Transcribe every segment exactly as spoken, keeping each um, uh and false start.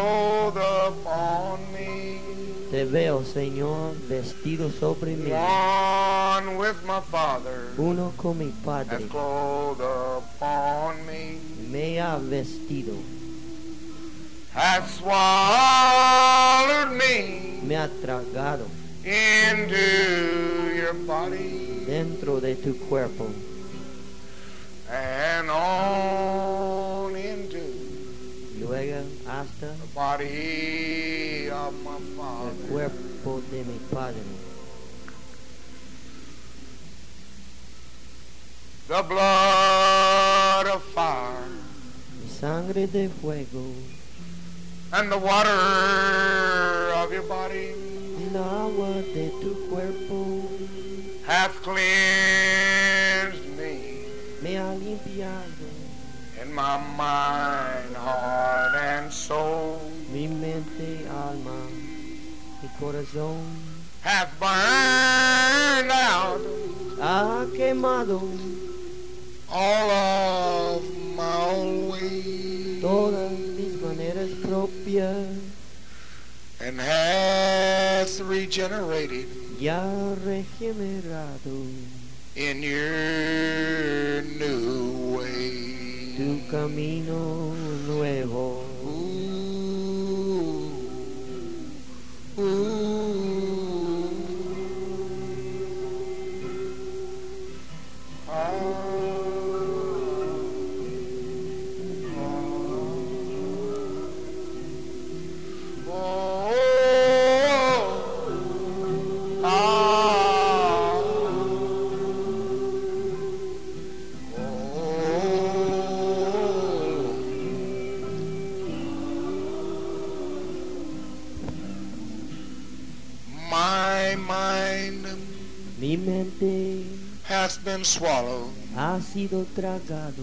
clothed upon me. Te veo, Señor, vestido sobre mí, One with my Father uno con mi has Padre, clothed upon me. me ha vestido, Hath swallowed me me ha tragado into your body dentro de tu cuerpo and on into luego hasta the body of my el Father. cuerpo de mi Padre. The blood of fire Mi sangre de fuego, and the water of your body el agua de tu cuerpo hath cleansed me me ha limpiado, in my mind, heart, and soul. mi mente, alma, mi corazón Hath burned out ha quemado all of my old ways todas mis maneras propias, and hath regenerated ya regenerado in your new way. tu camino nuevo. Ooh, ooh. Mi mente hath been swallowed ha sido tragado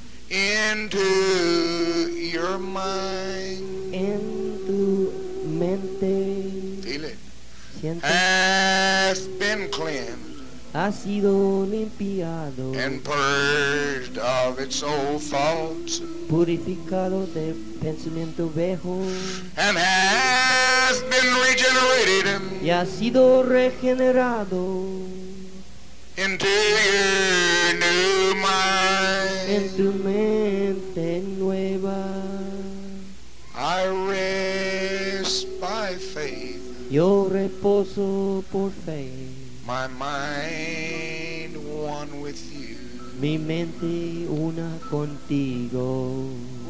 into your mind. en tu mente. Feel it. Siente, Hath been cleansed ha sido limpiado, and purged of its old thoughts, purificado de pensamiento viejo and has been regenerated y ha sido regenerado into your new en mind. tu mente nueva. I rest by faith, Yo reposo por fe, my mind one with you. mi mente una contigo.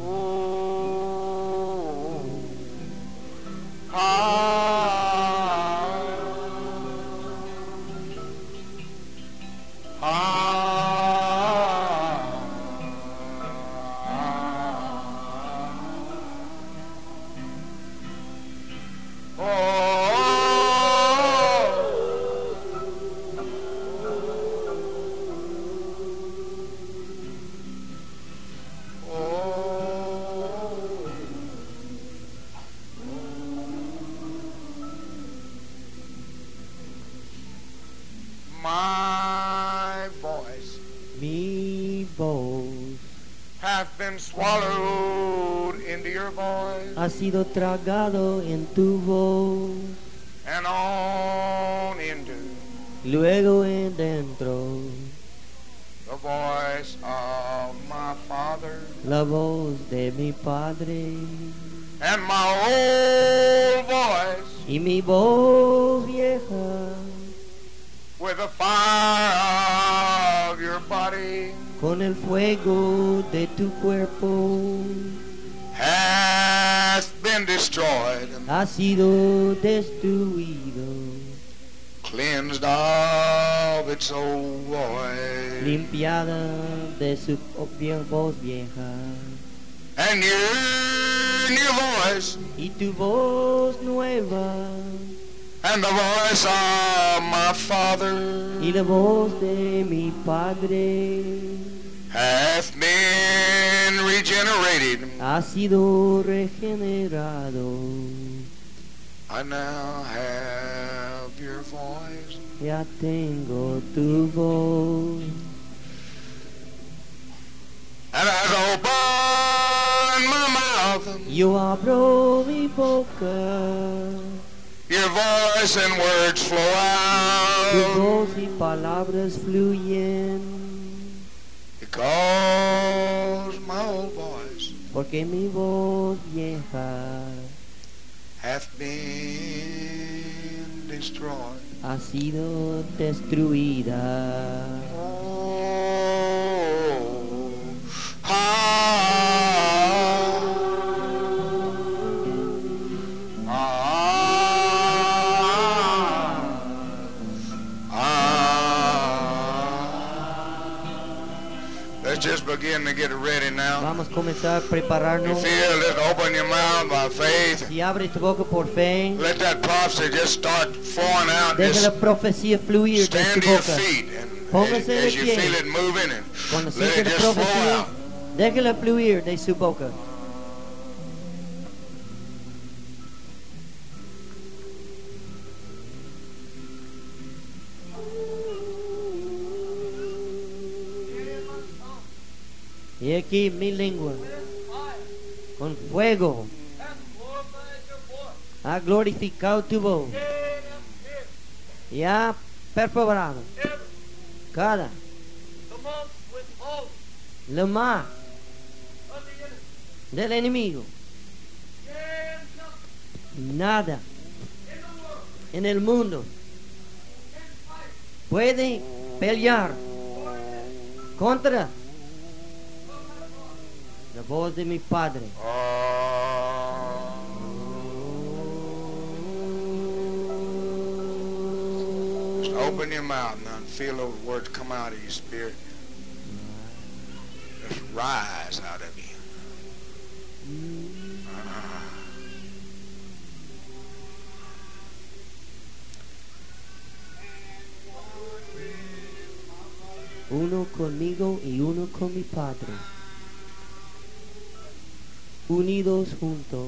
Oh, ah, ah, my voice Mi voz hath been swallowed into your voice ha sido tragado en tu voz, and on into luego en dentro the voice of my Father la voz de mi Padre and my old voice y mi voz vieja with the fire of your body con el fuego de tu cuerpo hath been destroyed, ha sido destruido, cleansed of its old voice, limpiada de su propia voz vieja, and your new voice y tu voz nueva and the voice of my Father y la voz de mi Padre hath been regenerated. ha sido regenerado. I now have your voice. Ya tengo tu voz And as I open my mouth, Yo abro mi boca, your voice and words flow tu out. voz y palabras fluyen, Because my old voice porque mi voz vieja hath been destroyed. ha sido destruida. Oh, ah, ah, ah. Let's just begin to get ready now. Vamos a comenzar a You prepararnos. feel it, open your mouth by faith. Si abres tu boca por fe, Let that prophecy just start flowing out. deja Just la profecía fluir de stand tu to your boca. feet and Póngase as, de as you pie. feel it moving and Cuando let siente it la just flow profecía, out. déjala fluir de su boca. Y aquí mi lengua, con fuego, ha glorificado tu voz. Y ha perforado cada lo más del enemigo. Nada en el mundo puede pelear contra la voz de mi Padre. Just open your mouth now and feel those words come out of your spirit. Just rise out of you. Uno conmigo y uno con mi Padre, unidos juntos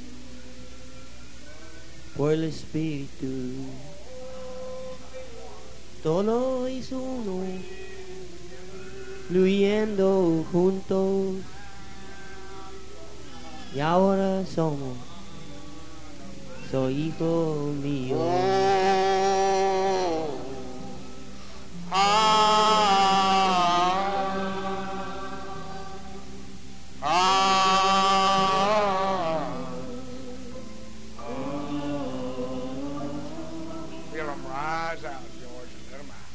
por el Espíritu. Todo es uno, fluyendo juntos, y ahora somos, soy hijo mío. Oh, ah, ah, feel them rise out, George, and let them out.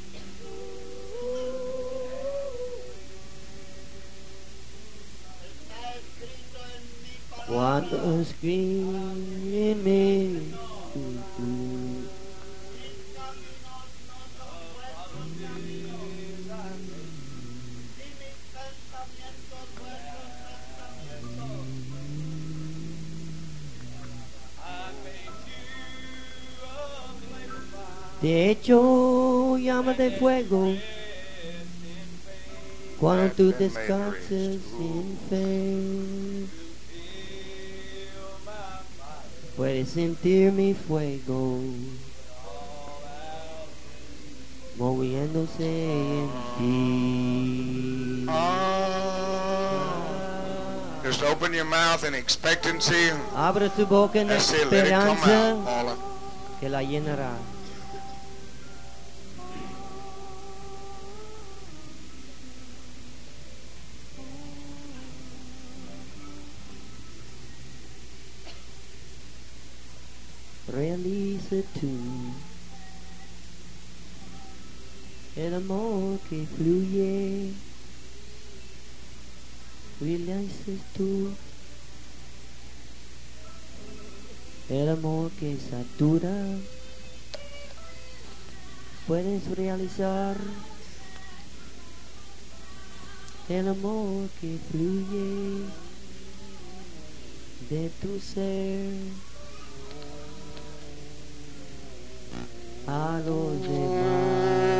Cuando escribe en mí, de hecho, llama de fuego, cuando tú descansas en fe, puedes sentir mi fuego moviéndose en ti. Just open your mouth in expectancy. Abre tu boca en That's it. Let it come esperanza out, Paula. que la llenará. Realiza tú el amor que fluye. Realiza tú el amor que satura. Puedes realizar el amor que fluye de tu ser a los demás.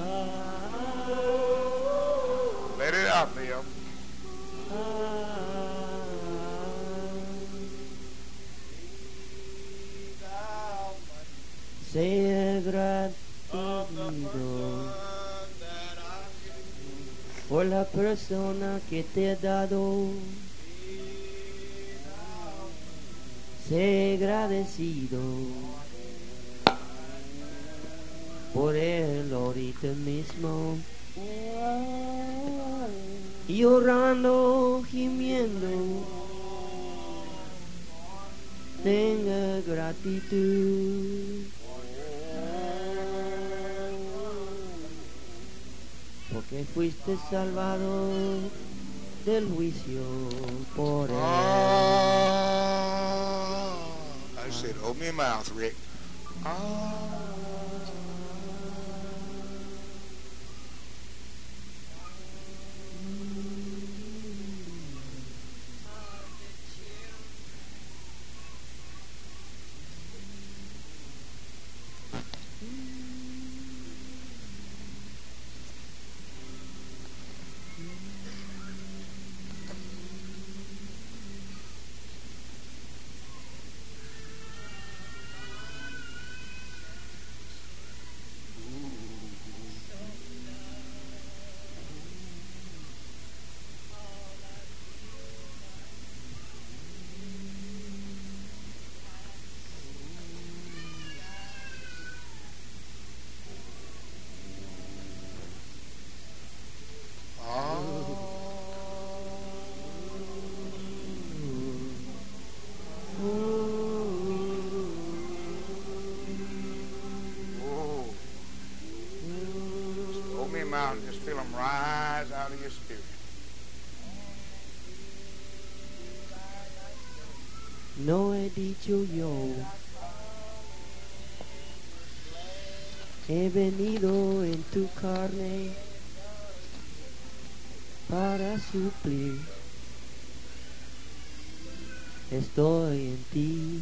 Let it out, Bill. Ah, sea agradecido por la persona que te ha dado. Sé agradecido por él ahorita mismo. Y orando, gimiendo, tenga gratitud. Porque fuiste salvado del juicio por él. Ah, I said, open your mouth, Rick. Ah. Just feel them rise out of your spirit. No he dicho yo, he venido en tu carne para suplir. Estoy en ti.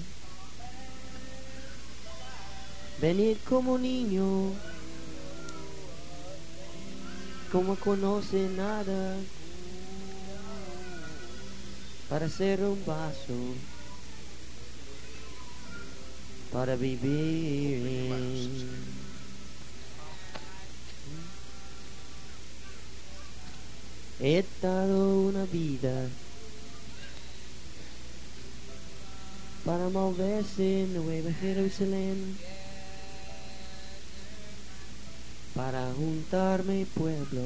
Venid como niño, como conoce nada, para ser un vaso, para vivir en. He dado una vida para moverse en Nueva Jerusalén, para juntarme pueblo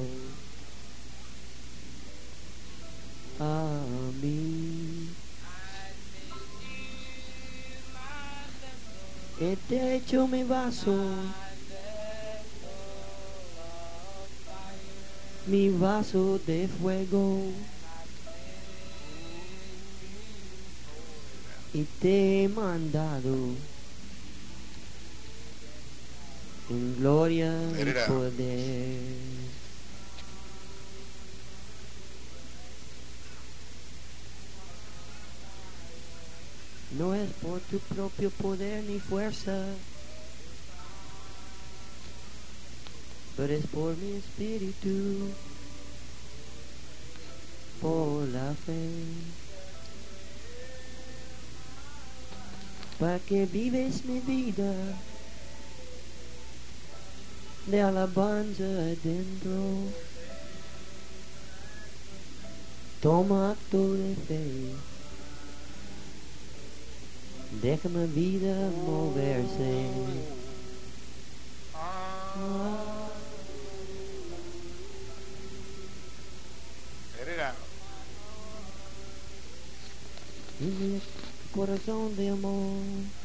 a mí. He hecho mi vaso, mi vaso de fuego, y te he mandado en gloria y poder. No es por tu propio poder ni fuerza, pero es por mi espíritu, por la fe, para que vives mi vida de alabanza adentro. Toma acto de fe, deja mi vida moverse. Ah. Let it out. Y mi corazón de amor,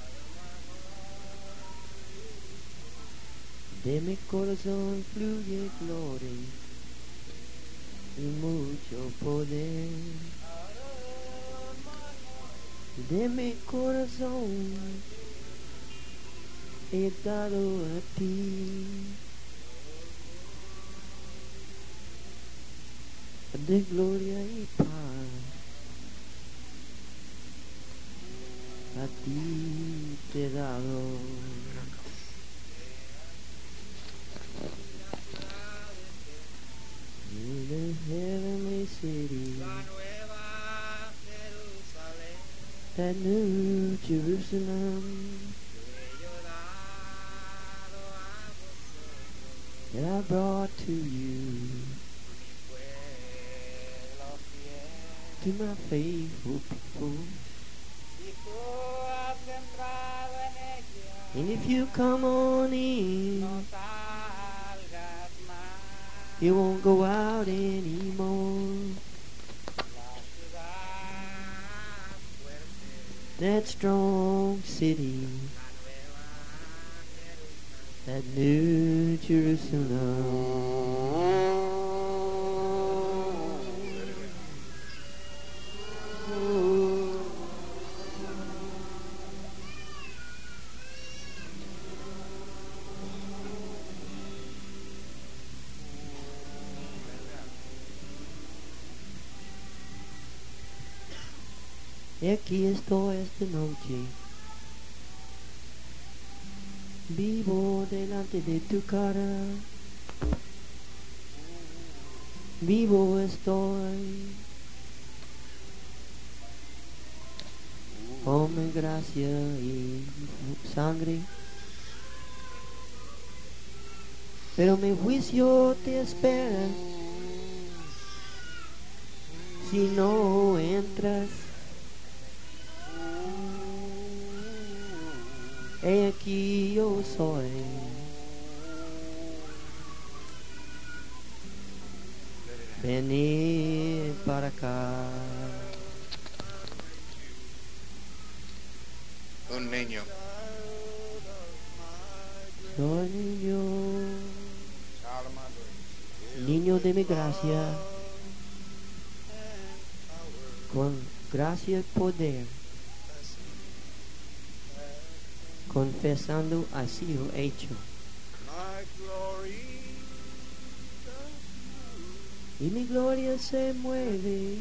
de mi corazón fluye gloria y mucho poder. De mi corazón he dado a ti, de gloria y paz. A ti te he dado. In the heavenly city, that new Jerusalem, that I brought to you, to my faithful people. And if you come on in, you won't go out anymore. That strong city, that new Jerusalem. Y aquí estoy esta noche, vivo delante de tu cara, vivo estoy, con mi gracia y sangre, pero mi juicio te espera si no entras. He aquí yo soy, venid para acá. Un niño. Soy niño, niño de mi gracia, con gracia y poder, confesando ha sido hecho. Y mi gloria se mueve,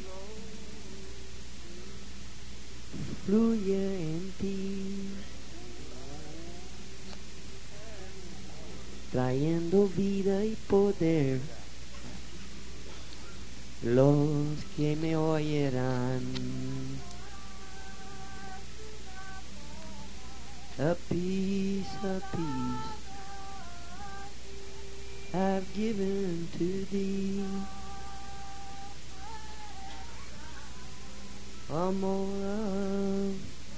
fluye en ti, trayendo vida y poder. Los que me oirán, a peace, a peace I've given to thee, a more love.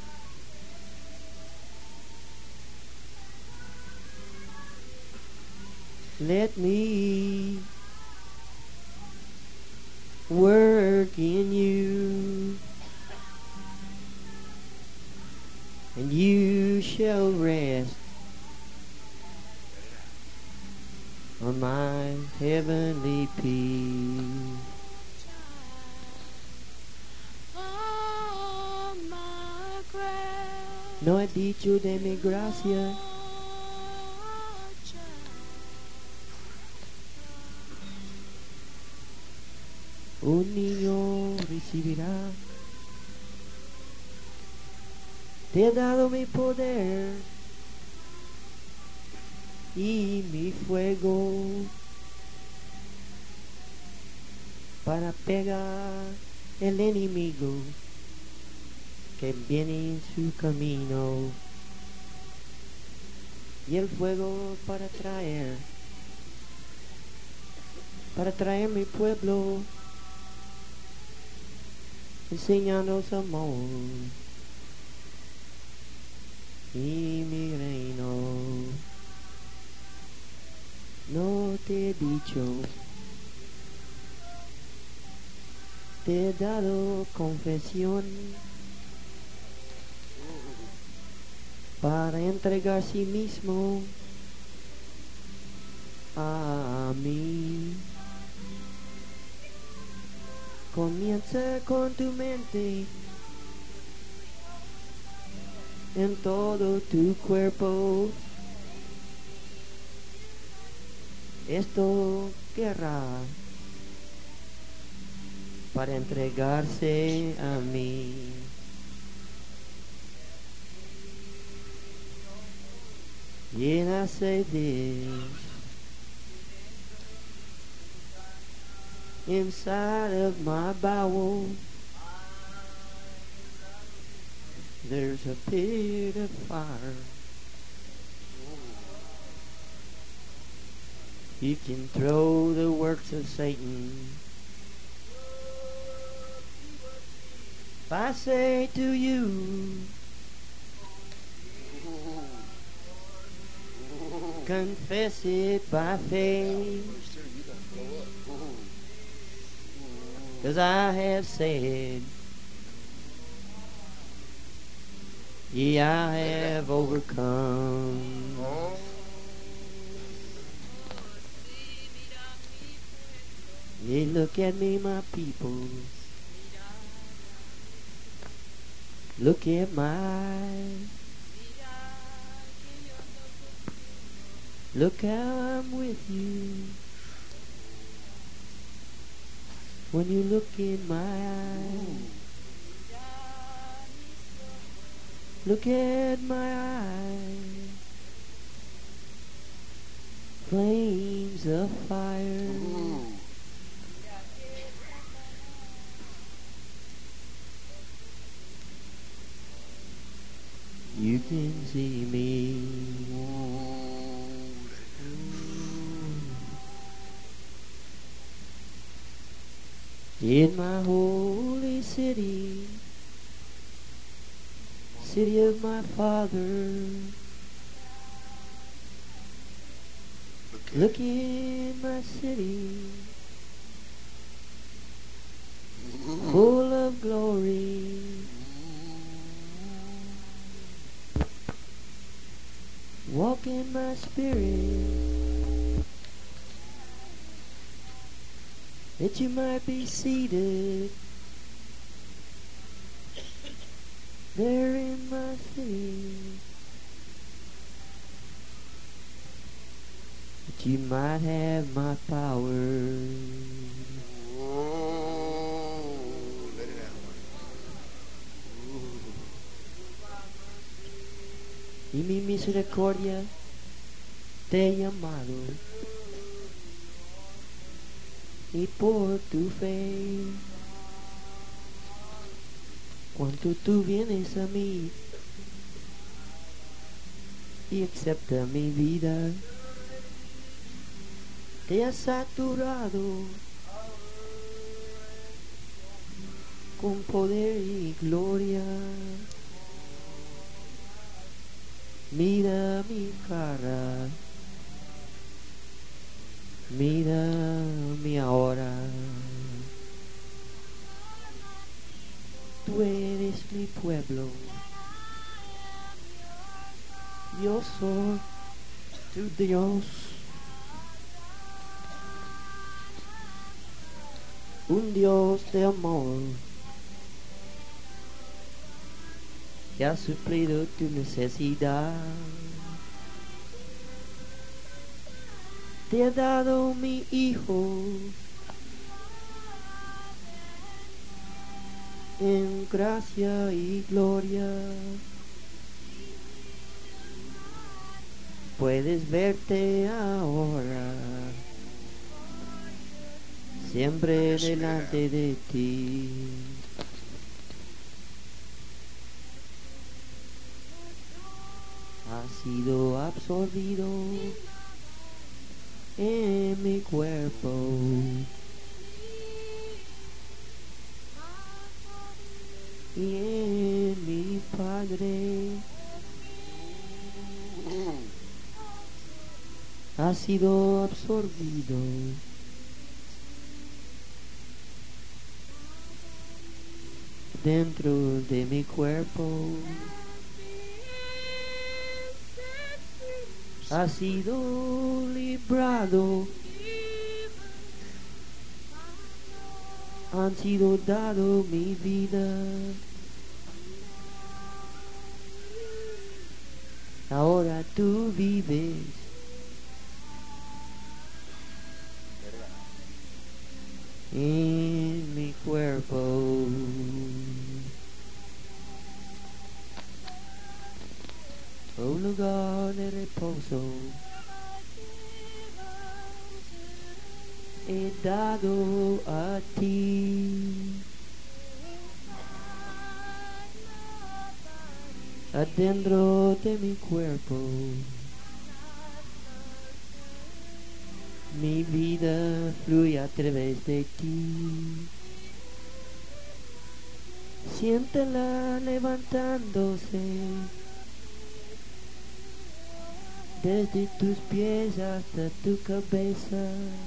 Let me work in you, and you shall rest on my heavenly peace. No he dicho de mi gracia, un niño recibirá. Te he dado mi poder y mi fuego para pegar el enemigo que viene en su camino, y el fuego para traer, para traer mi pueblo, enseñándonos amor y mi reino. No te he dicho, te he dado confesión para entregar sí mismo a mí. Comienza con tu mente, en todo tu cuerpo. Esto querrá para entregarse a mí. Llénase de inside of my bowel. There's a pit of fire. You can throw the works of Satan. If I say to you, confess it by faith, 'cause I have said, ye, I have overcome. Ye, look at me, my people. Look at my eyes. Look how I'm with you. When you look in my eyes, look at my eyes. Flames of fire. Ooh. You can see me. In my holy city, city of my Father, Look, look in my city, full of glory. Walk in my spirit, that you might be seated there in my city, that you might have my power. oh, let it out. Y mi misericordia te he llamado, y por tu fe, cuando tú vienes a mí y acepta mi vida, te has saturado con poder y gloria. Mira mi cara, mira mi ahora. Tú eres mi pueblo, yo soy tu Dios. Un Dios de amor que ha suplido tu necesidad. Te ha dado mi hijo en gracia y gloria. Puedes verte ahora, siempre delante de ti. Ha sido absorbido en mi cuerpo. Y en mi Padre ha sido absorbido dentro de mi cuerpo. Ha sido librado, han sido dado mi vida. Ahora tú vives en mi cuerpo. Oh lugar de reposo, he dado a ti. Adentro de mi cuerpo Mi vida fluye a través de ti. Siéntela levantándose desde tus pies hasta tu cabeza.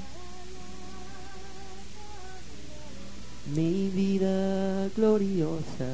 Mi vida gloriosa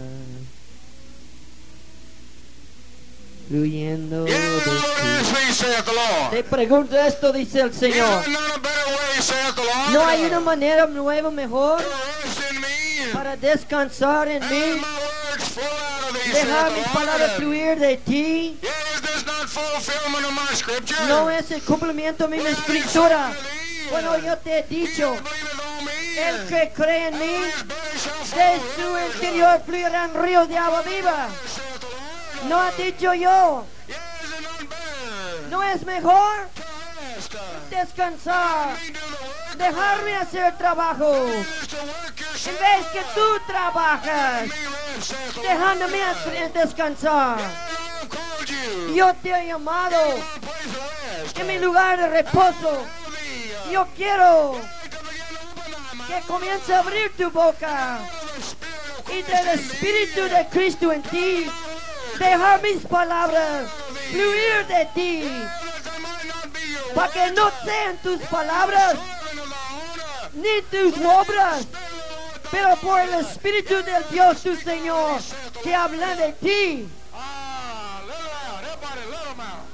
fluyendo Yeah, de ti. this saith the Lord. Te pregunto esto, dice el Señor. Yeah, not a better way, saith the Lord. ¿No hay una manera nueva mejor To rest in me. para descansar en And mí? my words flow out of thee, Dejar saith mis the palabras Lord. fluir de ti. Yeah, is this not fulfillment of my scripture? No es el cumplimiento de mi Well, escritura. I say Bueno, yo te he He dicho, that believeth on me, el que cree en mí, his belly shall de flow su rivers of interior fluirán ríos de agua viva. water, saith the Lord. No ha dicho yo, Yeah, is it not better no es mejor to rest, uh, descansar, me do the work, dejarme hacer trabajo, is to work yourself, en vez que tú trabajas, me rest, saith the Lord. dejándome hacer- descansar. Yeah, I have called you Yo te he llamado to my place of rest. en mi lugar de reposo. Have thee, uh, Yo quiero to begin to open thy mouth, que comience a abrir tu boca of the Spirit of y Christ del in thee, Espíritu de Cristo en ti. Dejar mis palabras fluir de ti, that they might not be your para que no sean tus palabras toiling of thy honor, ni tus obras, pero por el Espíritu del Dios tu Señor que habla de ti. ah, let it out, everybody let them out.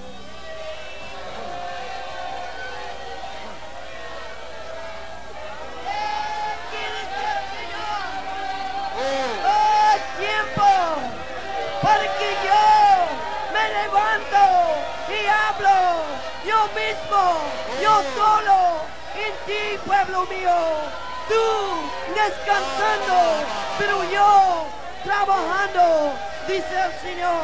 Oh, ¡Oh, es tiempo para que yo me levanto y hablo yo mismo, yo solo, en ti, pueblo mío, tú descansando, pero yo trabajando, dice el Señor.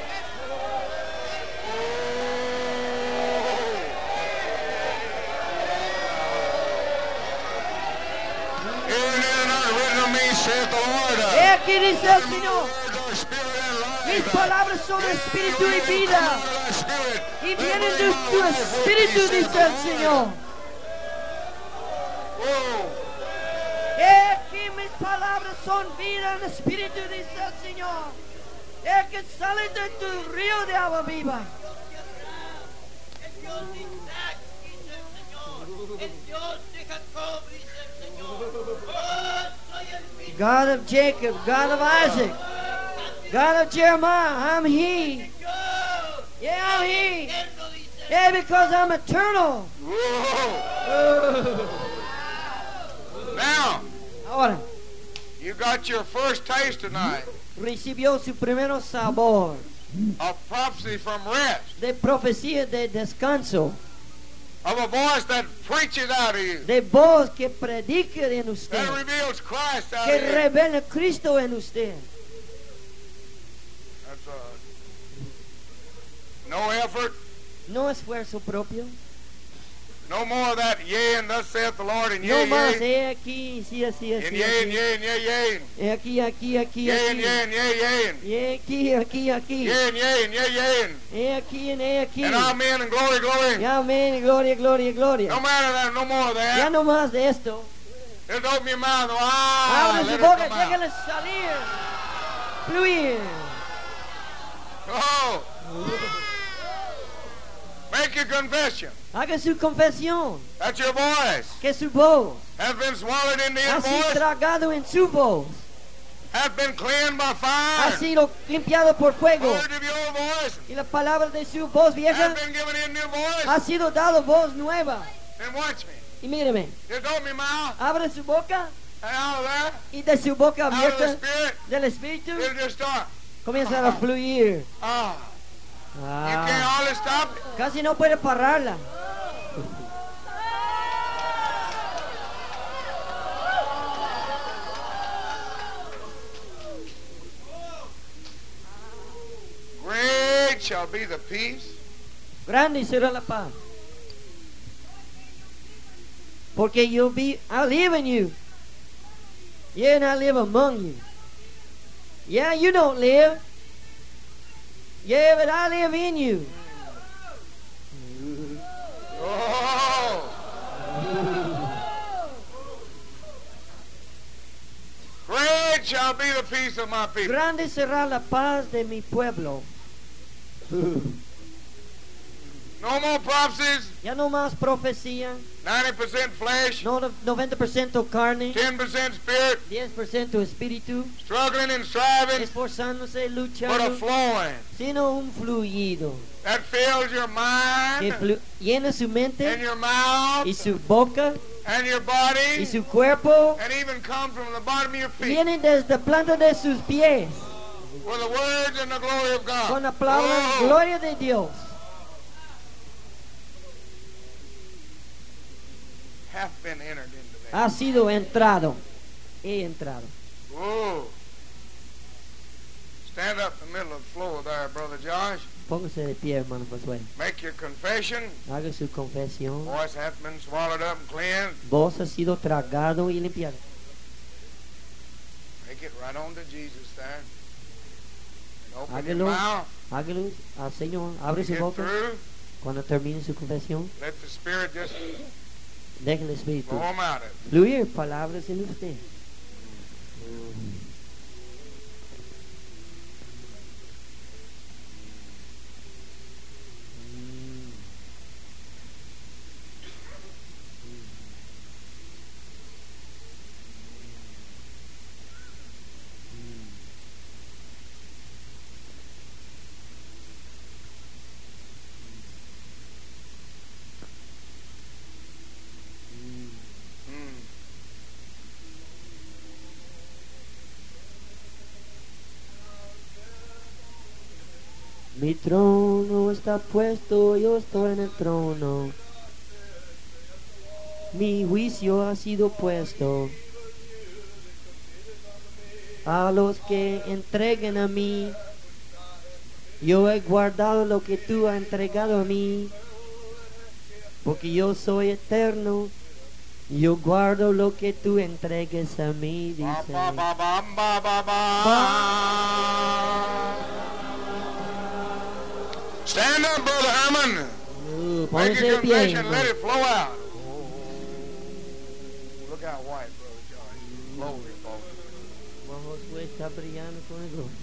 Isn't it not written of me, saith the Lord? He aquí dice el Señor, Words are spirit and mis life. palabras son espíritu y vida, Thy spirit, y vienen de tu espíritu, dice el Señor. oh, He aquí mis palabras son vida en espíritu, dice el Señor. El que sale de tu río de agua viva. El Dios de Isaac, dice el Señor. El Dios de Jacob, dice el Señor. Oh, soy el mismo God of Jacob, God of Isaac, God of Jeremiah, I'm He. Dios. Yeah, I'm He. Eterno, dice el Yeah, because I'm eternal. whoa. Now, Ahora, you got your first taste tonight recibió su primer sabor of prophecy from rest, de profecía de descanso, of a voice that preaches out of you, de voz que predica en usted, that reveals Christ out que of you. revela Cristo en usted. That's uh, no effort, No esfuerzo propio. no more of that yea and thus saith the Lord and No yea, más, yea, he aquí, sí, así, and así, yea and así. yea and yea, yea, He aquí, aquí, aquí, yea and aquí. yea and yea, yea, and He aquí, aquí, aquí. yea and yea and yea, yea, and He aquí, and he aquí. and amen and glory, glory. Y amén, gloria, gloria, gloria. No matter that, no more of Ya that. no más de esto. Just open your mouth. Ah, Abre let su it boca, come out. déjale salir. Fluir. Oh. Make your confession Haga su confesión. that your voice Que su voz has been swallowed into ha his sido voice, tragado en su voz. has been cleansed by Ha fire. sido limpiado por The fuego. word of your voice Y la palabra de su voz vieja has been given in new voice. ha sido dado voz nueva. And watch me. Y míreme, Just open your mouth abre su boca and out of that, y de su boca out of the abierta spirit, del Espíritu it'll just start. comienza a fluir. Ah. You Ah, can't hardly stop it. casi no puede pararla. Great shall be the peace Grande será la paz. Porque yo vi, I live in you. Yeah, and I live among you. Yeah, you don't live. Yeah, but I live in you. Oh, Great shall be the peace of my people. Grande será la paz de mi pueblo. No more prophecies, Ya no más profecía, ninety percent flesh, no, noventa por ciento carne, ten percent spirit, diez por ciento espíritu, struggling and striving, esforzándose, but a luchando, flowing sino un fluido that fills your que mind flu- llena su and mente your mouth y su boca and your y body su cuerpo, and even come from the bottom of your feet viene desde la planta de sus pies with the words and the glory of God. con la palabra Oh, gloria de Dios. hath been entered into that. Ha sido entrado, he entrado. Whoa. Stand up in the middle of the floor there, Brother Josh. Póngase de pie, hermano Josué. Make your confession. Haga su confesión. Voice hath been swallowed up and cleansed. Vos ha sido tragado y limpiado. Make it right on to Jesus there. And open Hágalo. your mouth. Hágalo al Señor. Abre su Get boca. through. Cuando termine su confesión, Let the Spirit just deje el Espíritu blow them out of it. fluir palabras en usted. Mm. Mi trono está puesto, yo estoy en el trono. Mi juicio ha sido puesto. A los que entreguen a mí, yo he guardado lo que tú has entregado a mí, porque yo soy eterno. Yo guardo lo que tú entregues a mí, Ba, dice. ba, ba, ba, ba, ba, ba. Stand up, Brother Herman. Uh, Make póngase your de pie, confession. Let hermano. it flow out. Look how white, Brother Josh. Slowly, folks. Como Josué está brillando con el gloria.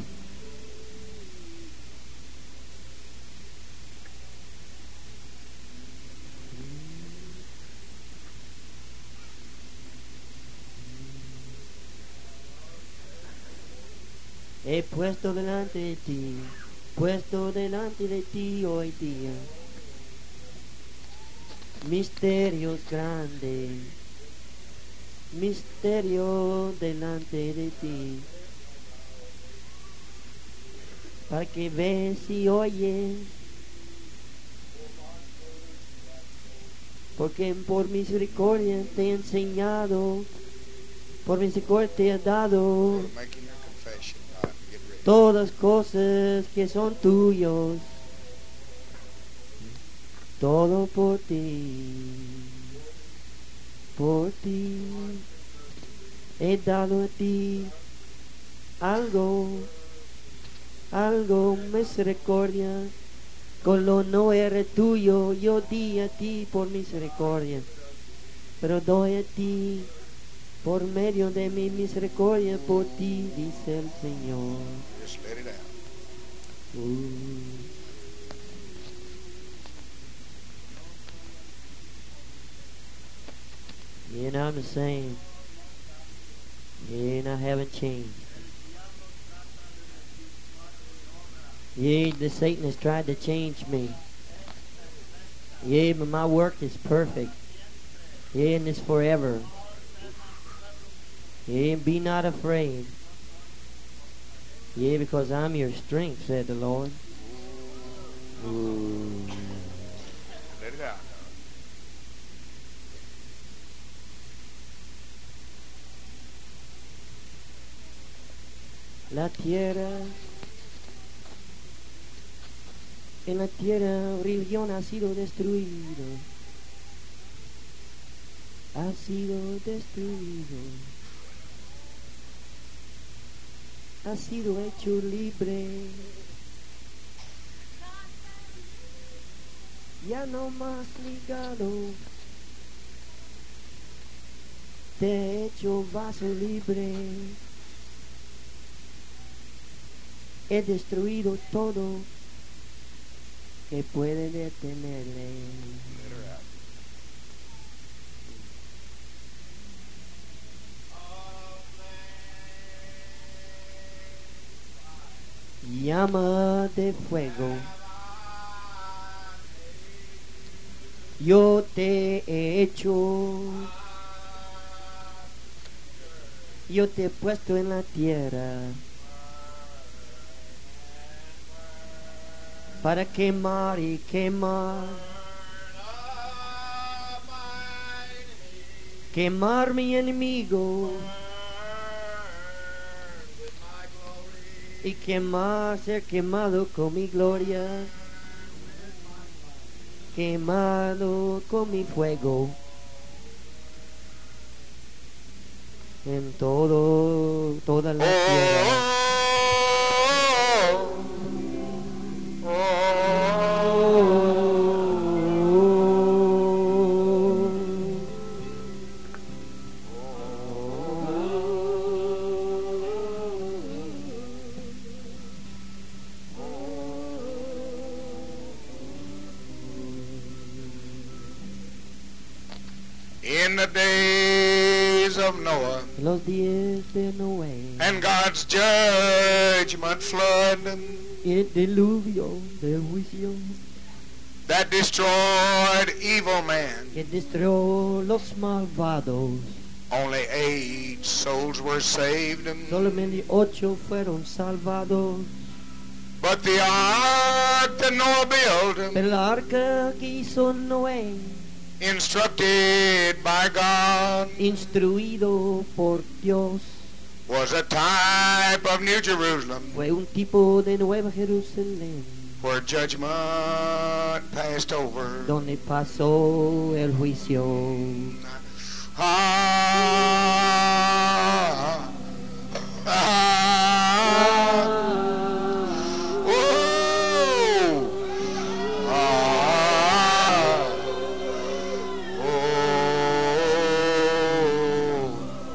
He puesto delante de ti, puesto delante de ti hoy día, misterios grandes, misterio delante de ti, para que ves y oyes, porque por misericordia te he enseñado, por misericordia te he dado We're making your confession, God. Get ready. todas cosas que son tuyos, todo por ti, por ti, he dado a ti algo, algo misericordia, con lo no era tuyo, yo di a ti por misericordia, pero doy a ti por medio de mi misericordia, por ti, dice el Señor. Just let it out. Uh. And I'm the same. And I haven't changed. Yeah, the Satan has tried to change me. Yeah, but my work is perfect. Yeah, and it's forever. Yeah, be not afraid. Yeah, because I'm your strength, said the Lord. Ooh. Let it out. La tierra, en la tierra rebelión ha sido destruido, ha sido destruido, ha sido hecho libre, ya no más ligado, te he hecho vaso libre. he destruido todo que puede detenerle. Llama de fuego, yo te he hecho, yo te he puesto en la tierra para quemar y quemar, quemar mi enemigo y quemar, ser quemado con mi gloria, quemado con mi fuego en todo, toda la tierra. In the days of Noah, Los días de Noé, and God's judgment flood el diluvio del juicio that destroyed evil man, que destruyó los malvados, only eight souls were saved. solamente ocho fueron salvados. But the ark that Noah built, Pero la arca que hizo Noé, instructed by God, instruido por Dios, was a type of New Jerusalem, fue un tipo de Nueva Jerusalén, where judgment passed over. donde pasó el juicio. Ah, ah, oh, ah, oh.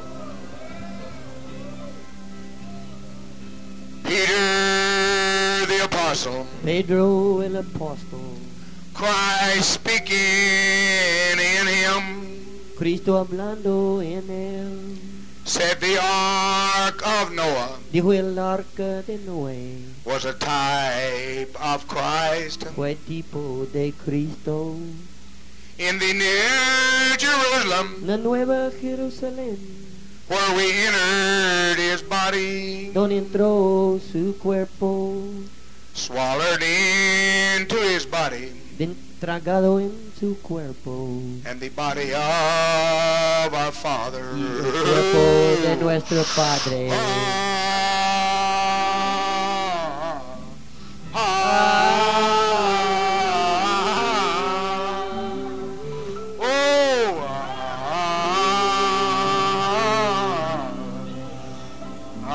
Peter the apostle, Pedro el apóstol, Christ speaking in him, Cristo hablando en él, said the ark of Noah dijo el arca de Noé, was a type of Christ. fue tipo de Cristo. In the New Jerusalem, La Nueva Jerusalén, where we entered his body, donde entró su cuerpo, swallowed into his body, den- tragado en su cuerpo, and the body of our Father. y el cuerpo de nuestro Padre. Ah, ah, oh, ah,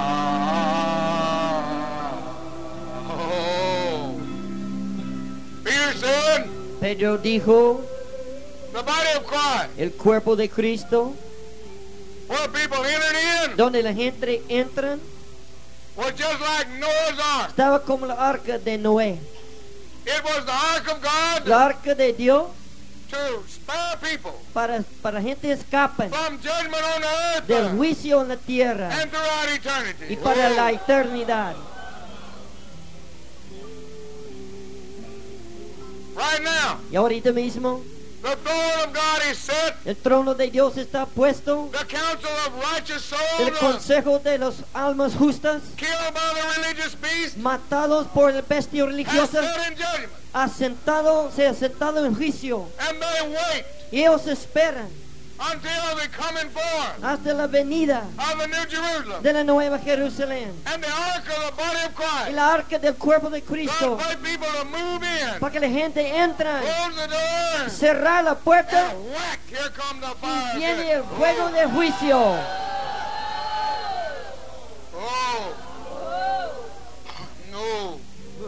ah, oh. Peter said, Pedro dijo, the body of Christ, el cuerpo de Cristo, where people entered in, donde la gente entra, was just like Noah's ark. estaba como la arca de Noé, It was the ark of God la arca de Dios to spare people para, para gente escapa from judgment on the earth del juicio en la tierra and throughout eternity. y para Oh. la eternidad. Right now, Y ahorita mismo, the throne of God is set. el trono de Dios está puesto, The council of righteous el souls consejo de las almas justas, killed by the religious beast matados por el bestia has religiosa, set in judgment. asentado, se ha sentado en juicio. And they wait Y ellos esperan until the coming forth hasta la venida of the New Jerusalem de la Nueva Jerusalén and the ark of the body of y Christ. la arca del cuerpo de God Cristo, pray people to move in, para que la gente entre, close the door, cerrar la puerta and whack, here comes the y fire. viene el fuego de juicio. Oh. No.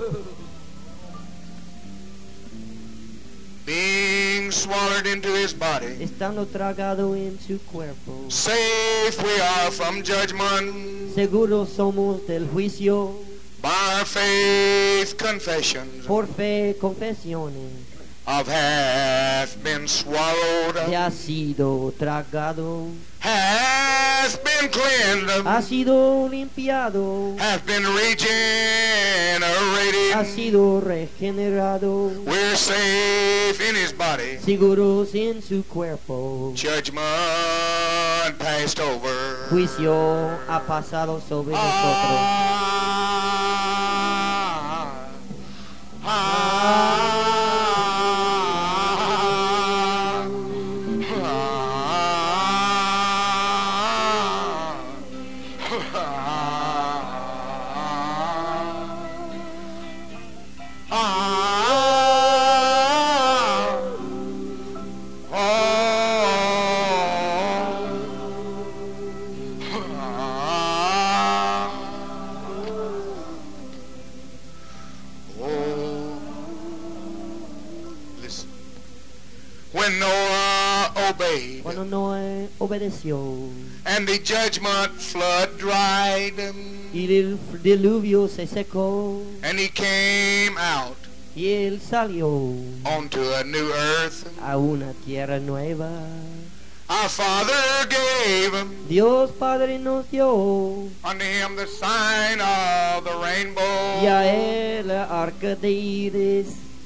Being swallowed into his body, Estando tragado en su cuerpo, safe we are from judgment seguros somos del juicio by our faith confessions Por fe, confesiones, of hath been swallowed te up, ha sido tragado, hath been cleansed, ha sido limpiado, hath been ha regenerated. sido regenerado, We're safe in his body. seguros en su cuerpo. Judgment passed over. Juicio ha pasado sobre nosotros. Ah, ah, when Noah obeyed, Cuando Noé obedeció and the judgment flood dried, y el diluvio se secó and he came out y él salió onto a new earth. a una tierra nueva. Our Father gave Dios Padre nos dio unto him the sign of the rainbow. y a él la arca de iris.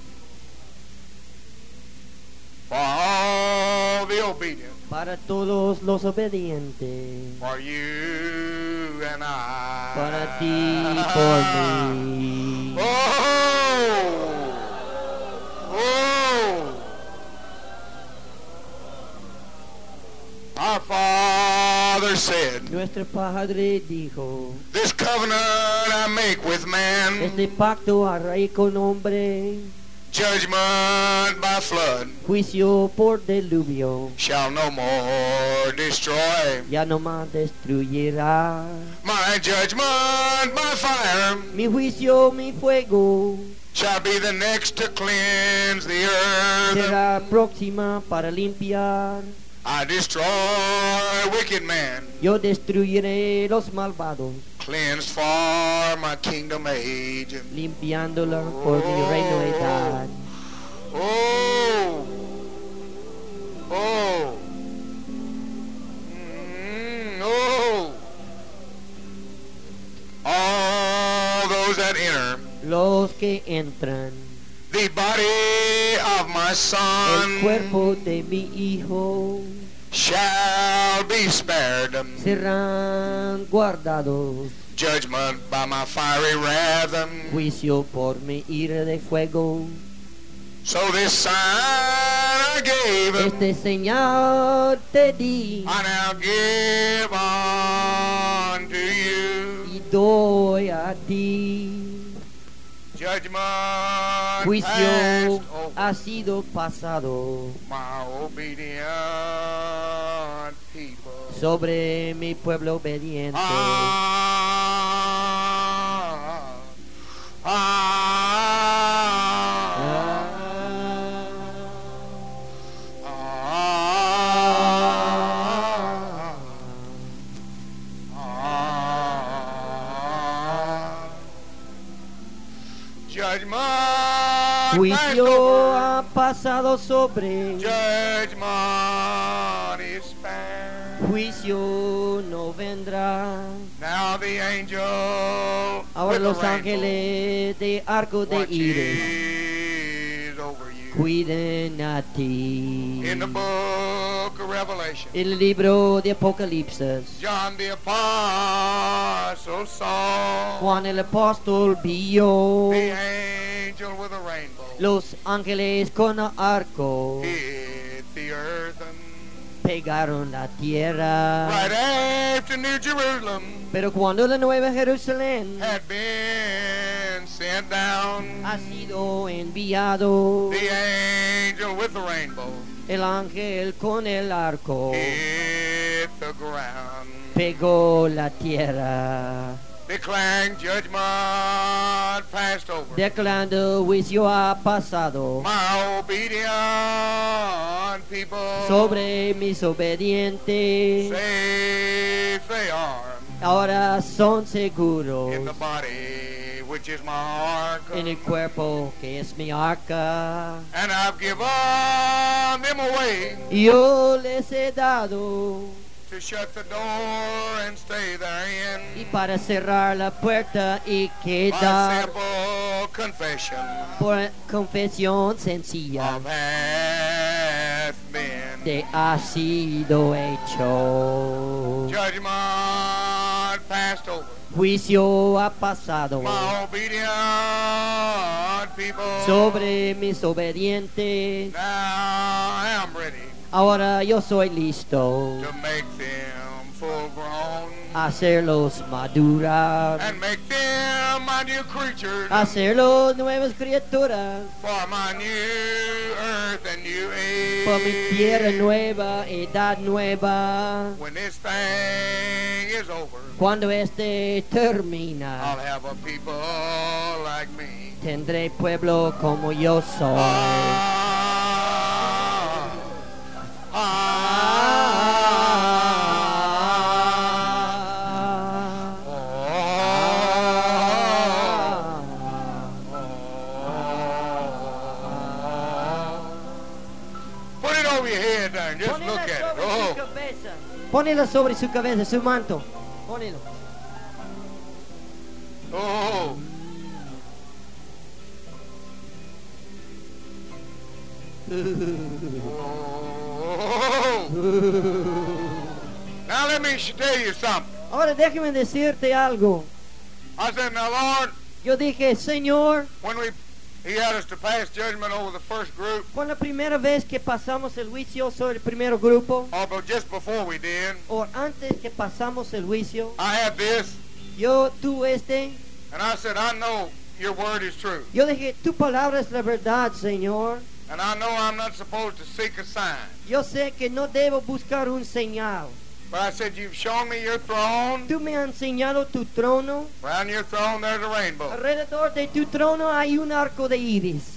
For all the obedient, Para todos los obedientes, for you and I. para ti y por mí. Oh! Oh! Our Father said, Nuestro Padre dijo, this covenant I make with man, este pacto haré con hombre, judgment by flood, juicio por diluvio, shall no more destroy. ya no más destruirá. My judgment by fire Mi juicio, mi fuego, shall be the next to cleanse the earth. será próxima para limpiar. I destroy wicked man, Yo destruiré los malvados, cleansed for my kingdom age. limpiándola por mi reino de edad. Oh, oh, mm, oh. All those that enter Los que entran, the body of my el son cuerpo de mi hijo, shall be spared. serán guardados. Judgment by my fiery wrath. Juicio por mi ira de fuego. So this sign I gave, Este señal te di I now give unto you. y doy a ti. Judgment Juicio passed over ha sido pasado my obedient people. sobre mi pueblo obediente. Ah, ah, judgment passed Juicio over. ha pasado sobre. Judgment is spent. Juicio no vendrá. Now the angel Ahora with los the rainbow ángeles de arco de iris watches over you. cuiden a ti. In the book of Revelation, El libro de Apocalipsis, John the apostle saw Juan el apóstol vio the angel with a rainbow los ángeles con arco hit the earth and pegaron la tierra. right after New Jerusalem Pero cuando la nueva Jerusalén had been sent down, ha sido enviado, the angel with the rainbow el ángel con el arco hit the ground, pegó la tierra, declaring judgment passed over. declarando juicio ha pasado My obedient people, sobre mis obedientes. safe they are Ahora son in seguros the body which which is my ark. en el cuerpo que es mi arca. And I've given them away Y yo les he dado, to shut the door and stay therein. y para cerrar la puerta y My quedar simple confession por confesión sencilla of hath been. de ha sido hecho. Judgment passed over. Juicio ha pasado My obedient people. sobre mis obedientes. Now I am ready Ahora yo soy listo to make them full grown a hacerlos madurar, and make them my new creatures hacerlos nuevas criaturas, for my new earth and new age. por mi tierra nueva, edad nueva. When this thing is over, Cuando este I'll termina, have a people like me. tendré pueblo como yo soy. Ah, ah, put it over your head there and just look at it. Oh, Pónela sobre su cabeza, su manto. Pónelo. oh. Now let me sh- tell you something. Ahora déjeme decirte algo. I said, now Lord, Yo dije, Señor, when we He had us to pass judgment over the first group, con la primera vez que pasamos el juicio sobre el primer grupo, or but just before we did, o antes que pasamos el juicio, I had this, yo tuve este, and I said, I know your word is true, yo dije, tu palabra es la verdad, Señor. and I know I'm not supposed to seek a sign. Yo sé que no debo buscar un señal. But I said, you've shown me your throne. Tú me has enseñado tu trono. Around your throne there's a rainbow. Alrededor de tu trono hay un arco de iris.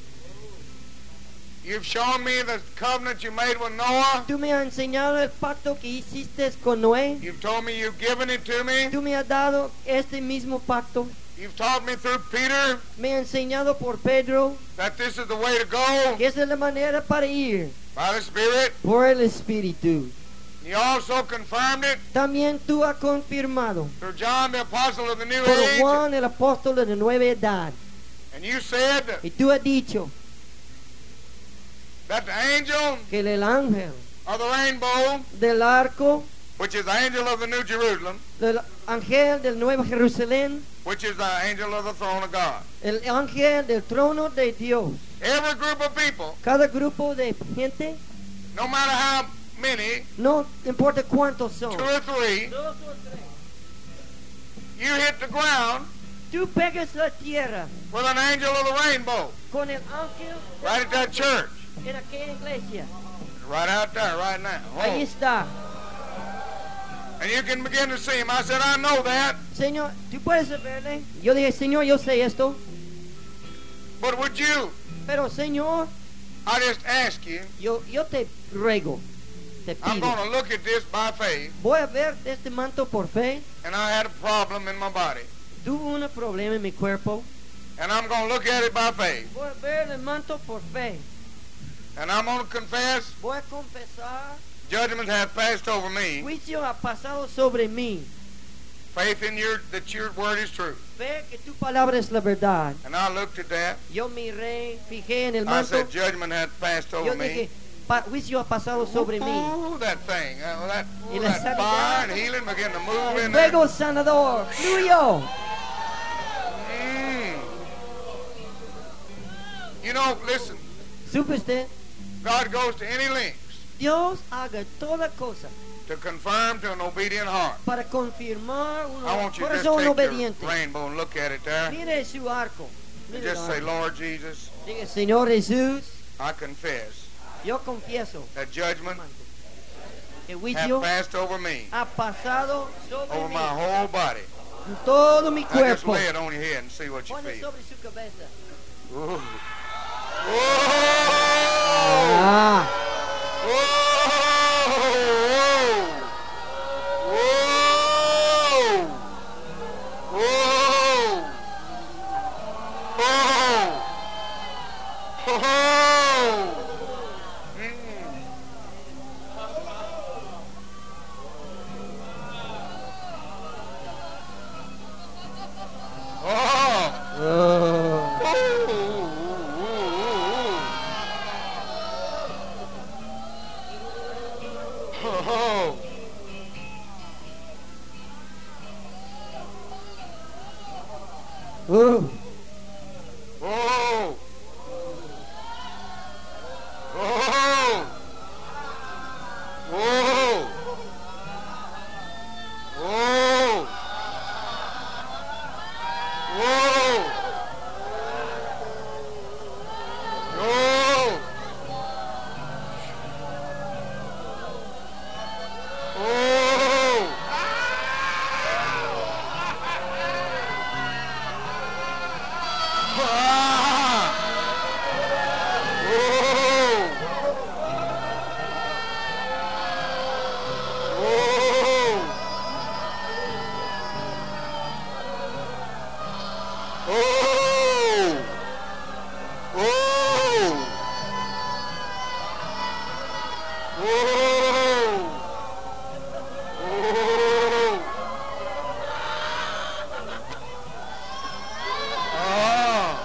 You've shown me the covenant you made with Noah. Tú me has enseñado el pacto que hiciste con Noé. You've told me you've given it to me. Tú me has dado este mismo pacto. You've taught me through Peter Me has enseñado por Pedro that this is the way to go que esa es la manera para ir by the Spirit. por el Espíritu. You also confirmed it También tú has confirmado through John the Apostle of the New por Age. Juan el apóstol de la nueva edad. And you said Y tú has dicho that the angel que el ángel of the rainbow, del arco, which is the angel of the New Jerusalem, del ángel del Nuevo Jerusalén, which is the angel of the throne of God. el ángel del trono de Dios. Every group of people, Cada grupo de gente, no matter how many, no importa cuántos son, two or three, dos o tres, you hit the ground tú pegas la tierra with an angel of the rainbow con el ángel right at that church. en aquella iglesia. Right out there, right now. Ahí Oh. está. And you can begin to see him. I said, I know that, Señor, ¿tú puedes verle? Yo dije, Señor, yo sé esto. but would you, Pero, Señor, I just ask you, yo, yo te ruego, te I'm pido. going to look at this by faith, Voy a ver este manto por fe. and I had a problem in my body. Tuve un problema en mi cuerpo. And I'm going to look at it by faith. Voy a ver el manto por fe. And I'm going to confess, Voy a confesar. judgment hath passed over me. Juicio ha pasado sobre mí. Faith in your that your word is true. Fe que tu palabra es la verdad. And I looked at that. Yo miré, fijé en el I manto. said, judgment hath passed Yo over dije, me. pa- juicio ha pasado sobre mí. Oh, that thing. Uh, that Y oh, la that sanidad. fire and healing began to move El in there. fuego sanador fluyó. Mm. You know, listen, ¿Supe usted? God goes to any lengths Dios haga toda cosa to confirm to an obedient heart. para confirmar un I want you to just corazón take your obediente. rainbow and look at it there. Mire su arco. And Mire just el say, arco. Lord Jesus, Diga, Señor Jesús, I confess yo confieso that judgment que hath juicio passed over me, ha pasado sobre over mí, my whole body. en todo mi Now just cuerpo. lay it on your head and see what you Pone feel. sobre su cabeza. Ooh. Whoa! Ah, Whoa! Whoa! Whoa! Oh! Oh! Mm. Oh! Oh. Oh! Oh. Oh! Oh! Oh! Oh! Oh! Oh! Oh! Ah! Oh! Oh! Oh! Oh! Oh! Oh! Ah!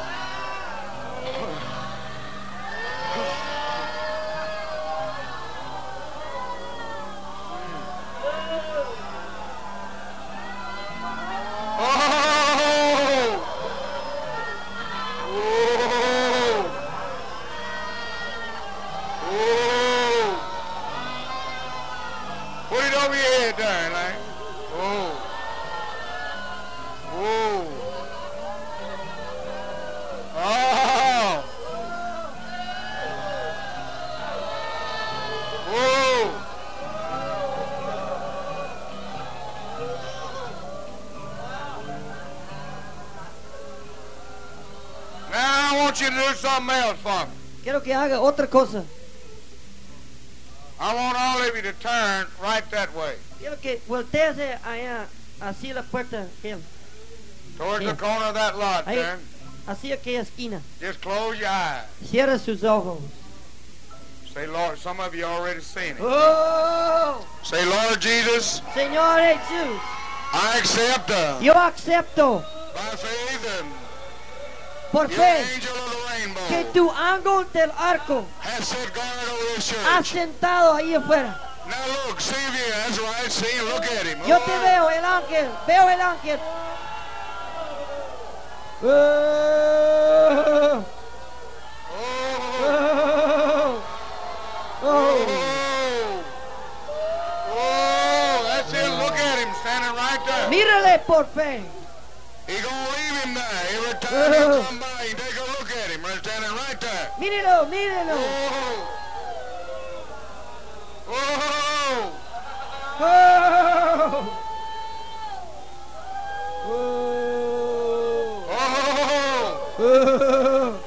Oh! Oh! Oh! Put it over your head, darling. Oh! Oh! Oh! Oh! Now I want you to do something else for me. Quiero que haga otra cosa. I want all of you to turn right that way, Quiero que volteese allá, así la puerta, aquel, towards Yeah. the corner of that lot ahí, there. así aquella esquina. Just close your eyes. Cierra sus ojos. Say, Lord, some of you already seen it. Oh, Say, Lord Jesus, Señor Jesús, I accept uh, yo acepto by faith and por your fe angel of the rainbow que tu ángel del arco has set guard over this ha church. sentado ahí afuera. Now look, see if you, that's right, see, look at him. Yo te Oh. veo, el ángel, veo el ángel. Oh, Oh. oh, oh. Oh. Oh, that's it, look at him standing right there. Mírale por fe. He gonna leave him there. Every time you come by, you take a look at him. He's standing right there. Mírelo, mírelo. Oh! Oh! Oh, Oh!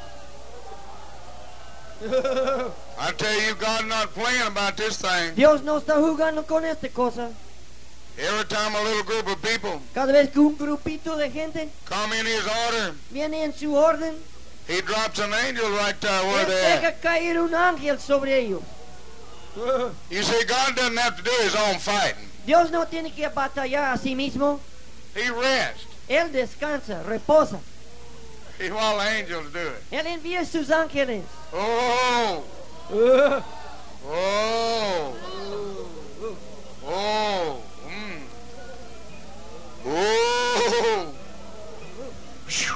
oh. I tell you, God's not playing about this thing. Dios no está jugando con esta cosa. Every time a little group of people Cada vez que un grupito de gente come in His order, viene en su orden, He drops an angel right there where Él they're deja at. caer un ángel sobre ellos. You see, God doesn't have to do His own fighting. Dios no tiene que batallar a sí mismo. He rests. Él descansa, reposa. He while the angels do it. Él envía sus ángeles. Oh! Oh! Oh! Mm. Oh! Phew.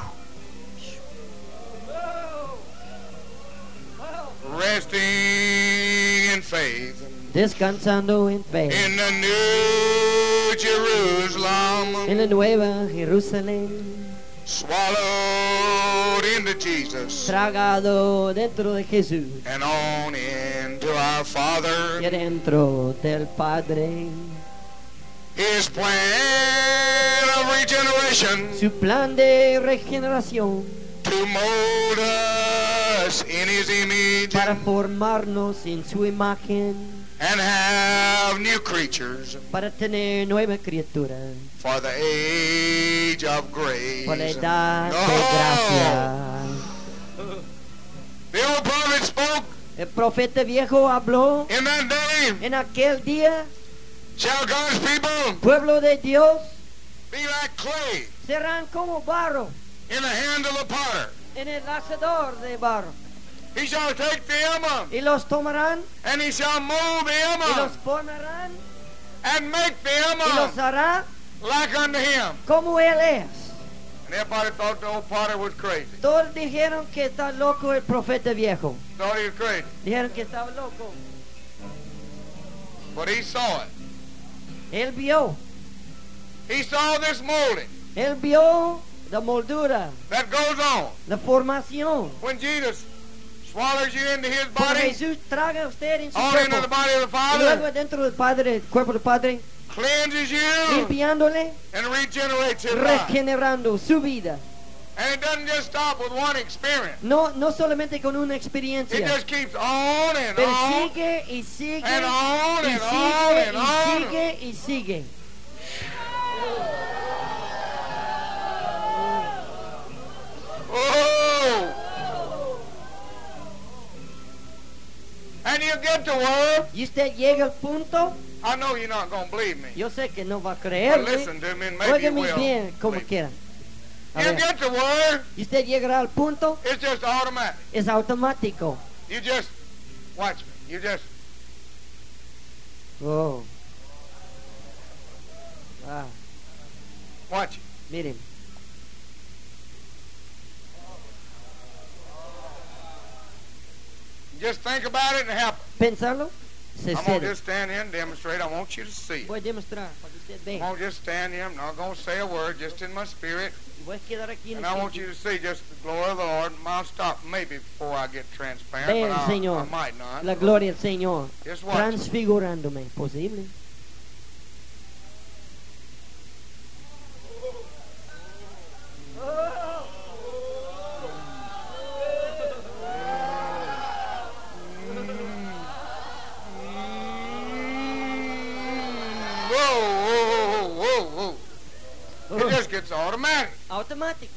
Resting in faith Descansando en fe. in the new Jerusalem, En la nueva Jerusalén. swallowed into Jesus Tragado dentro de Jesús. and on into our Y Father. dentro del Padre. His plan of regeneration Su plan de regeneración to mold us in His image para and, formarnos en su imagen and have new creatures para tener nueva criatura, for the age of grace. por la edad de Oh, gracia. the old prophet spoke, El profeta viejo habló, in that day en aquel día, shall God's people pueblo de Dios, be like clay serán como barro in the hand of the potter. en el hacedor de barro. He shall take them uh, Y los tomarán, and he shall mold them y uh, los formarán, and make them y los uh, hará like unto him. como él es. And everybody thought the old potter was crazy. Todos dijeron que está loco el profeta viejo. Thought he was crazy. Dijeron que estaba loco. But he saw it. Él vio, He saw this molding él vio la moldura, that goes on la formación. when Jesus swallows you into his Cuando body, Jesús traga a usted en su all into the cuerpo, body of the y luego Father, dentro del Padre, el cuerpo del Padre, cleanses you, limpiándole, and regenerates his life. regenerando su vida. And it doesn't just stop with one experience. No, no solamente con una It experiencia, just keeps on and pero on sigue y sigue and on y and on sigue and y on. sigue y sigue. Oh! And you get to where, Y usted llega al punto, I know you're not going to believe me, yo sé que no va a but creerme, listen to me and maybe you óigame will. bien como believe me. quiera. A You ver, get to where, y usted llegará al punto, it's just automatic. es automático. You just, watch me, you just, Oh. Ah, watch it. miren. Just think about it and happen. Pensarlo, se I'm going to cede. just stand here and demonstrate. I want you to see it. Voy a demostrar para que usted I'm vea. going to just stand here. I'm not going to say a word, just in my spirit. Y voy a quedar aquí en And el I want you sitio. to see just the glory of the Lord. I'll stop maybe before I get transparent, Ve but el I, Señor, I might not. la gloria del Señor, Just watch. transfigurándome, posible. Whoa, whoa, whoa, whoa. It just gets automatic. Automático.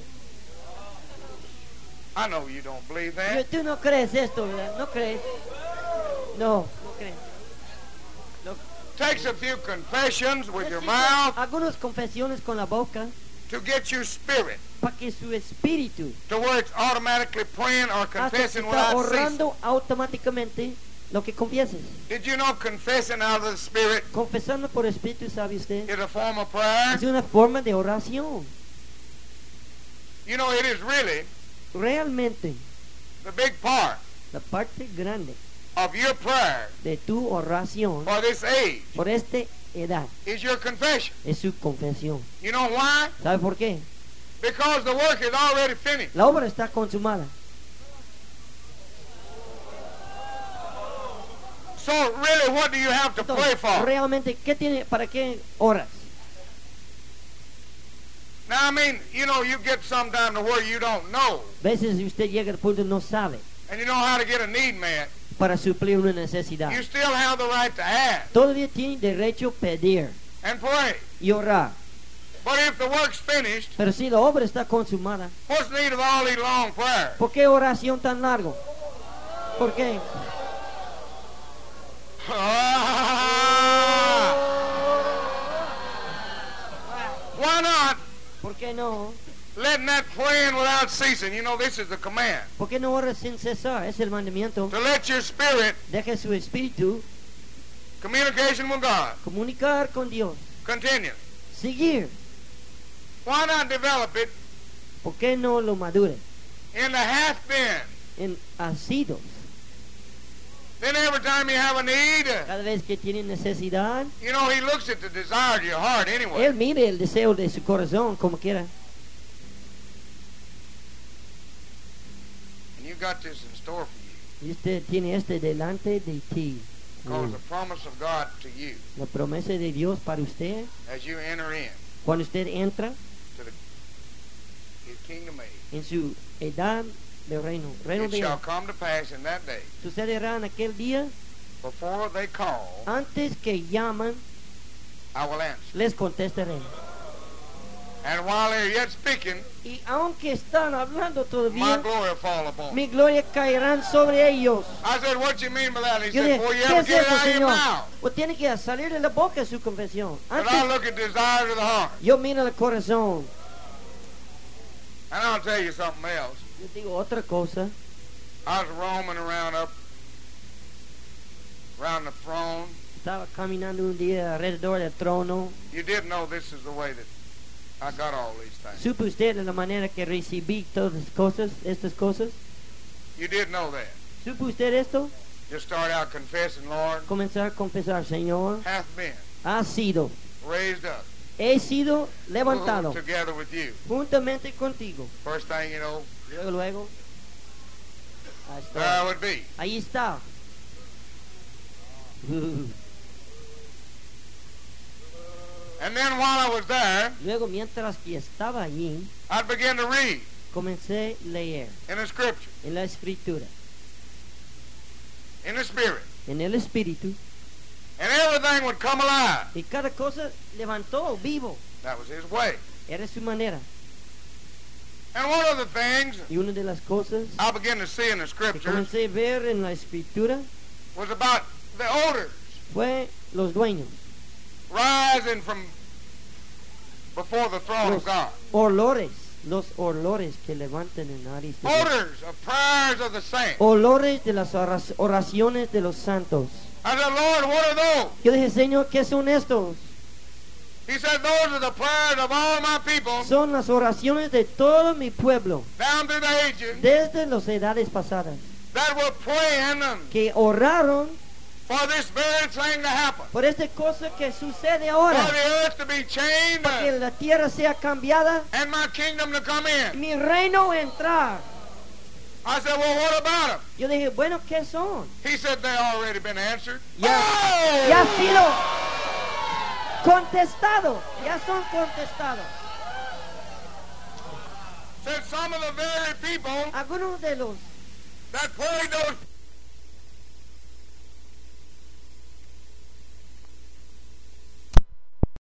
I know you don't believe Yo- that. Tú no crees esto, ¿verdad? No crees. No, no crees. No. Takes a few confessions with your Necesita mouth algunas confesiones con la boca to get your spirit para que su espíritu to where it's automatically praying or hasta que confessing está without ceasing. ahorrando automáticamente lo que confieses. Did you know confessing out of the spirit Confesando por espíritu, ¿sabe usted? is a form of prayer? Es una forma de oración. You know, it is really Realmente, the big part la parte grande of your prayer de tu oración for this age por esta edad is your confession. es su confesión. You know why? ¿Sabe por qué? Because the work is already finished. La obra está consumada. So really, what do you have to pray Entonces, for? realmente, ¿qué tiene, ¿para qué oras? Now, I mean, you know, you get sometime to where you don't know, Veces usted llega al punto y no sabe and you know how to get a need met. para suplir una necesidad. You still have the right to ask Todavía tiene derecho a pedir and pray. y orar. But if the work's finished, Pero si la obra está consumada, what's the need of all these long prayers? ¿por qué oración tan largo? ¿Por qué? Why not ¿Por qué no? letting that praying without ceasing? You know, this is the command. ¿Por qué no oras sin cesar? Es el mandamiento. To let your spirit, Deje su espíritu communication with God, comunicar con Dios. continue. Seguir. Why not develop it ¿Por qué no lo madure? in the hath been? En asidos. Then every time you have a need, uh, Cada vez que tiene necesidad, you know, he looks at the desire of your heart anyway. Él mire el deseo de su corazón como quiera. And you got this in store for you. Y usted tiene este delante de ti. Because the promise of God to you La promesa de Dios para usted, as you enter in cuando usted entra to the his kingdom age, en su edad del reino, reino it de shall Él, come to pass in that day sucederá en aquel día Before they call, Antes que llaman, I will answer. les contestaré. And while they're yet speaking, Y aunque están hablando my todavía, glory will fall upon them. mi gloria caerá sobre ellos. I said, what you mean by that? He Yo said, dije, before you ¿qué ever es get it eso, out of your Señor? mouth. O tiene que salir de la boca su confesión. But I Antes, look at desires of the heart. yo miro el corazón. And I'll tell you something else. Yo digo otra cosa. I was roaming around up around the throne. Estaba caminando un día alrededor del trono. You did know this is the way that I got all these things. ¿Supo usted de la manera que recibí todas las cosas, estas cosas? You did know that. ¿Supo usted esto? Just start out confessing, Lord, Comenzar a confesar, Señor, hath been ha sido, raised up he sido levantado together with you. juntamente contigo. First thing you know, Luego, luego, ahí there I está. would be. Ahí está. Uh, And then while I was there, Luego, mientras que estaba allí, I'd begin to read comencé a leer in the scripture, en la escritura, in the spirit, en el espíritu, and everything would come alive. y cada cosa levantó vivo. That was his way. Era su manera. And one of the things Y una de las cosas I began to see in the que scriptures comencé a ver en la escritura was about the odors fue los dueños, rising from before the throne los of God. olores, los olores que levantan en nariz de Dios. Odors of prayers of the saints. Olores de las oras- oraciones de los santos. I said, Lord, what are those? Yo dije, Señor, ¿qué son estos? He said, those are the prayers of all my people Son las oraciones de todo mi pueblo, down through the ages desde las edades pasadas, that were praying que oraron for this very thing to happen. por esta cosa que sucede For ahora, the earth to be changed para que la tierra sea cambiada and my kingdom to come y in. mi reino entrar. I said, well, what about them? Yo dije, bueno, ¿qué son? He said, they already been answered. Ya, Oh! ya ha sido contestado, ya son contestados. Said some of the very people Algunos de los that prayed those